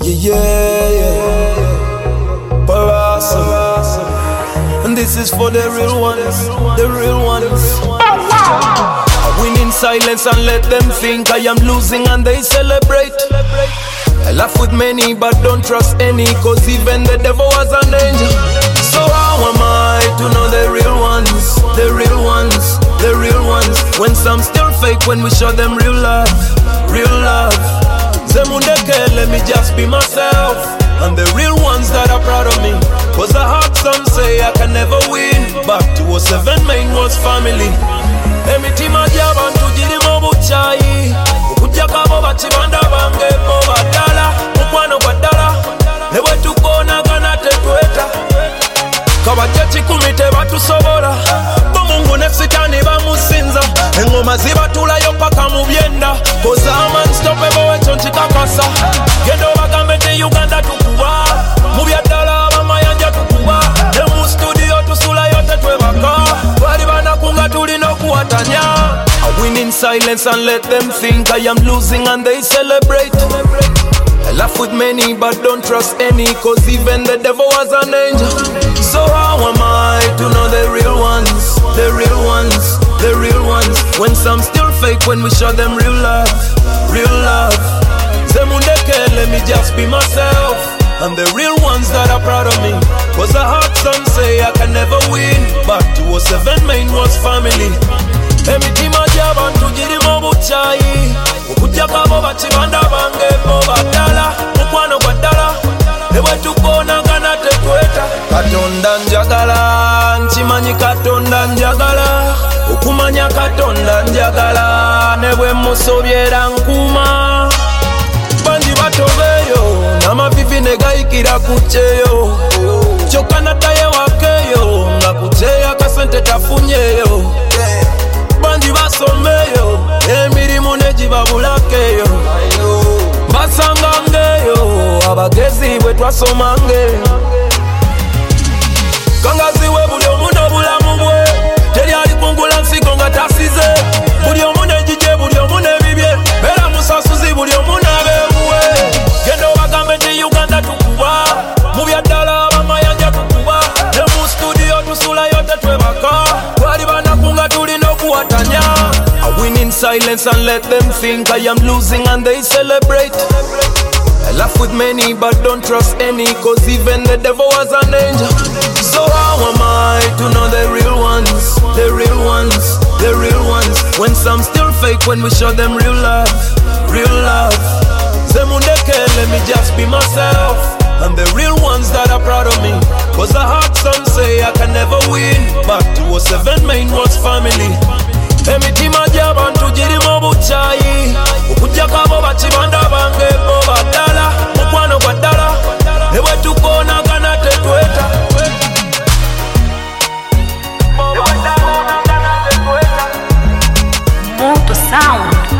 Yeah. Parasa. And this is for the real ones, the real ones. I win in silence and let them think I am losing and they celebrate. I laugh with many but don't trust any, cause even the devil was an angel. So how am I to know the real ones, the real ones, the real ones, when some still fake when we show them real love, real love. Zemundeke, let me just be myself, and the real ones that are proud of me. Cause I heard some say I can never win, but 207 main was family. Emitima jabantu jirimo buchayi, okujja kabo bakibanda bange bo badala, mukwano gwa ddala, ne bwe tukoonagana tetweta. Kabajja kikumi tebatusobola, bo Mungu ne Sitaani bamusinza, engoma zibatulayo paka mu byenda. Cause I'm unstoppable, ekyo nkikakasa. Genda obagambe nti Uganda tukuba, mu bya ddala abamayanja tukuba, ne mu studio tusulayo tetwebaka, bali banakunga tulina okuwatanya. I win in silence and let them think I am losing and they celebrate. I laugh with many but don't trust any, cause even the devil was an angel. So how am I to know the real ones, the real ones, the real ones, when some still fake when we show them real love, real love. Zemundeke, let me just be myself, and the real ones that are proud of me. Cause I heard some say I can never win, but 207 main was family. Emitima jabantu jirimo buchayi, okujja kabo bakibanda bange bo badala, mukwano gwa ddala, ne bwe tukoonagana tetweta. Katonda njagala, nkimanyi Katonda njagala, okumanya Katonda njagala, ne bwe musobyera nkuuma. Bangi batobeeyo, n'amavivi ne gayikira ku kyeyo, kyokka naddayo wakeyo, nga ku kyeyo akasente tafunyeyo. Bangi basomeyo, emirimu ne gibabulakeyo, basangangeyo, abagezi bwe twasomangeyo. Kangaziwe buli omu n'obulamu bwe, teri alikungula nsigo nga tasize. Buli omu n'egigye, buli omu n'ebibye, beera musasuzi buli omu n'abeewuwe. Genda obagambe nti Uganda tukuba, mu bya ddala abamayanja tukuba, ne mu studio tusulayo tetwebaka, twali banakunga tulina okuwatanya. I win in silence and let them think I am losing and they celebrate. I laugh with many but don't trust any, cause even the devil was an angel. So how am I to know the real ones, the real ones, the real ones, when some still fake when we show them real love, real love. Zemundeke, let me just be myself, and the real ones that are proud of me. Cause I heard some say I can never win, but 207 main was family. Emitima jabantu jirimo buchayi, okujja kabo bakibanda bange bo badala, mukwano gwa ddala, ne bwe tukoonagana tetweta. Moto Sound.